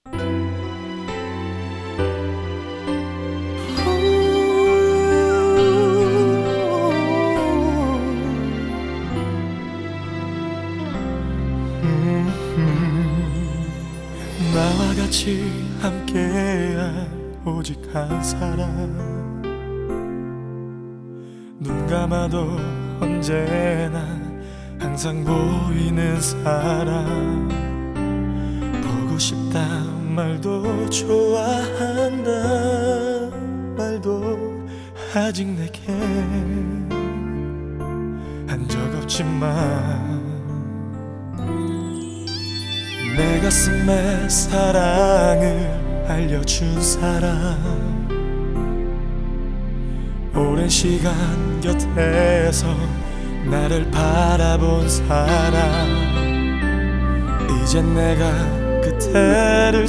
나와 같이 함께할 오직 한 사람, 눈 감아도 언제나 항상 보이는 사람, 보고 싶다 말도 좋아한다 말도 아직 내게 한 적 없지만, 내 가슴에 사랑을 알려준 사람, 오랜 시간 곁에서 나를 바라본 사람, 이젠 내가 그대를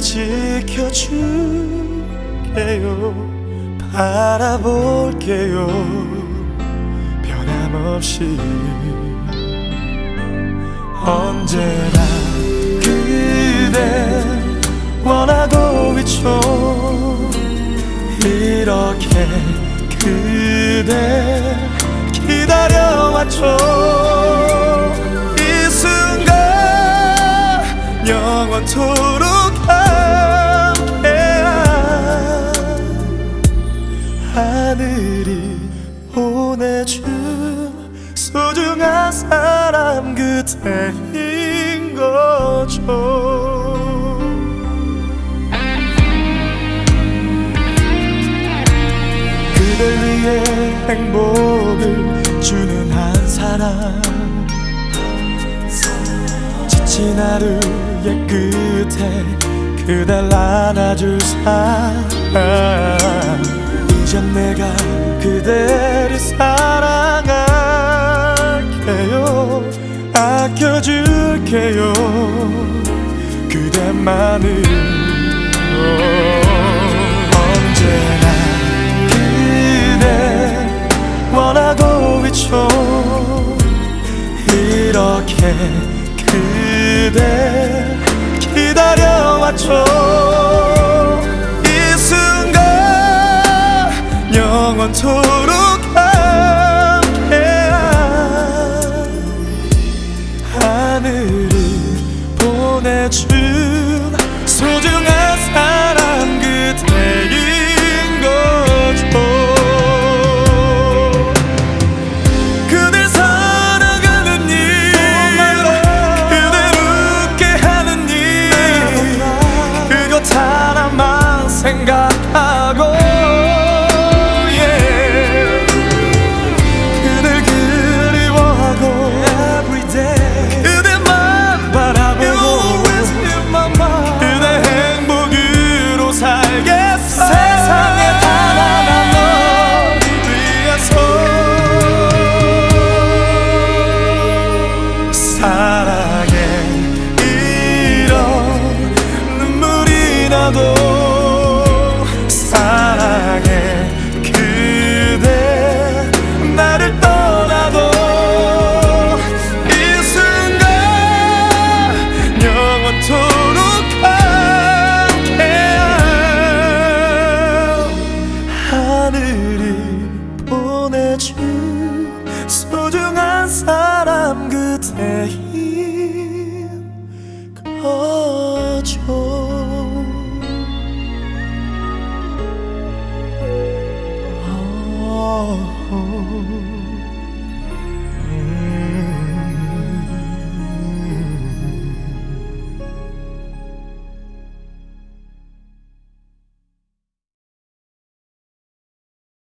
지켜줄게요. 바라볼게요. 변함없이 언제나 그대 원하고 있죠. 이렇게 그대 기다려왔죠. 이 순간 영원토록 함께한 하늘이 보내준 소중한 사람 그대인 거죠. 그댈 위해 행복을 주는 한 사람, 지친 하루의 끝에 그댈 안아줄 사람, 이젠 내가 그대를 사랑할게요. 아껴줄게요. 그대만을 언제나 그대 원하고 있죠. 이렇게 그대 기다려왔죠. 이 순간 영원토록 함께한 하늘이 보내준 소중한 사람 그대인 거죠. 그댈 사랑하는 일, 그댈 웃게 하는 일, 그것 하나만 생각하고 사랑에 이런 눈물이 나도